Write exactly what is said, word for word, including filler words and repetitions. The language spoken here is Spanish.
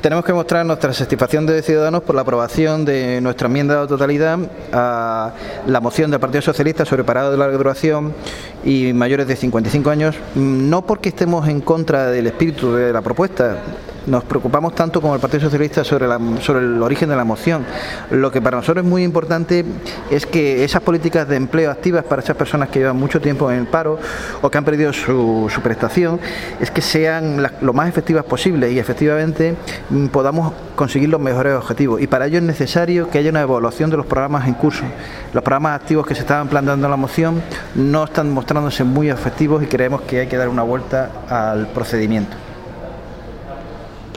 tenemos que mostrar nuestra satisfacción de ciudadanos por la aprobación de nuestra enmienda a la totalidad a la moción del Partido Socialista sobre parados de larga duración y mayores de cincuenta y cinco años, no porque estemos en contra del espíritu de la propuesta. Nos preocupamos tanto como el Partido Socialista sobre, la, sobre el origen de la moción. Lo que para nosotros es muy importante es que esas políticas de empleo activas para esas personas que llevan mucho tiempo en el paro o que han perdido su, su prestación, es que sean las, lo más efectivas posibles y efectivamente podamos conseguir los mejores objetivos. Y para ello es necesario que haya una evaluación de los programas en curso. Los programas activos que se estaban planteando en la moción no están mostrándose muy efectivos y creemos que hay que dar una vuelta al procedimiento.